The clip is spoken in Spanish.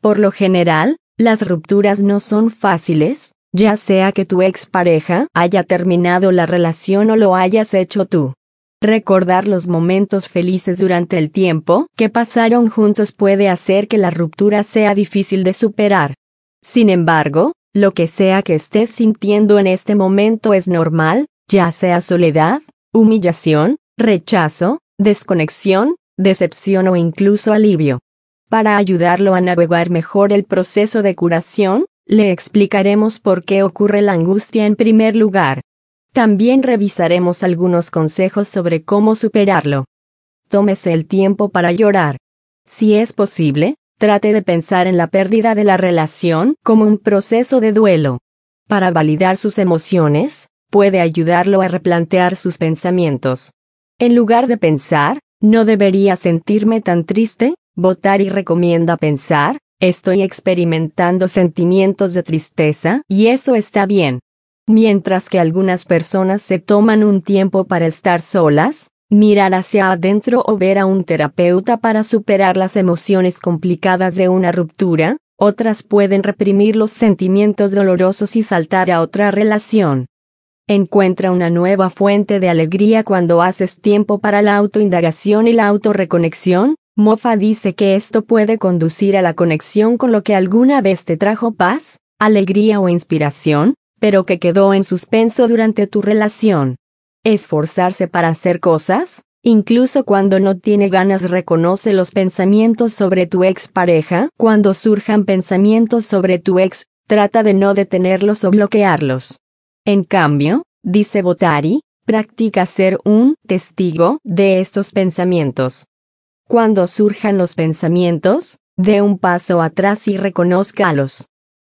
Por lo general, las rupturas no son fáciles, ya sea que tu expareja haya terminado la relación o lo hayas hecho tú. Recordar los momentos felices durante el tiempo que pasaron juntos puede hacer que la ruptura sea difícil de superar. Sin embargo, lo que sea que estés sintiendo en este momento es normal, ya sea soledad, humillación, rechazo, desconexión, decepción o incluso alivio. Para ayudarlo a navegar mejor el proceso de curación, le explicaremos por qué ocurre la angustia en primer lugar. También revisaremos algunos consejos sobre cómo superarlo. Tómese el tiempo para llorar. Si es posible, trate de pensar en la pérdida de la relación como un proceso de duelo. Para validar sus emociones, puede ayudarlo a replantear sus pensamientos. En lugar de pensar, "no debería sentirme tan triste", Botari recomienda pensar, "estoy experimentando sentimientos de tristeza y eso está bien". Mientras que algunas personas se toman un tiempo para estar solas, mirar hacia adentro o ver a un terapeuta para superar las emociones complicadas de una ruptura, otras pueden reprimir los sentimientos dolorosos y saltar a otra relación. Encuentra una nueva fuente de alegría cuando haces tiempo para la autoindagación y la autorreconexión. Moffat dice que esto puede conducir a la conexión con lo que alguna vez te trajo paz, alegría o inspiración, pero que quedó en suspenso durante tu relación. Esforzarse para hacer cosas, incluso cuando no tiene ganas. Reconoce los pensamientos sobre tu expareja. Cuando surjan pensamientos sobre tu ex, trata de no detenerlos o bloquearlos. En cambio, dice Botari, practica ser un testigo de estos pensamientos. Cuando surjan los pensamientos, dé un paso atrás y reconózcalos.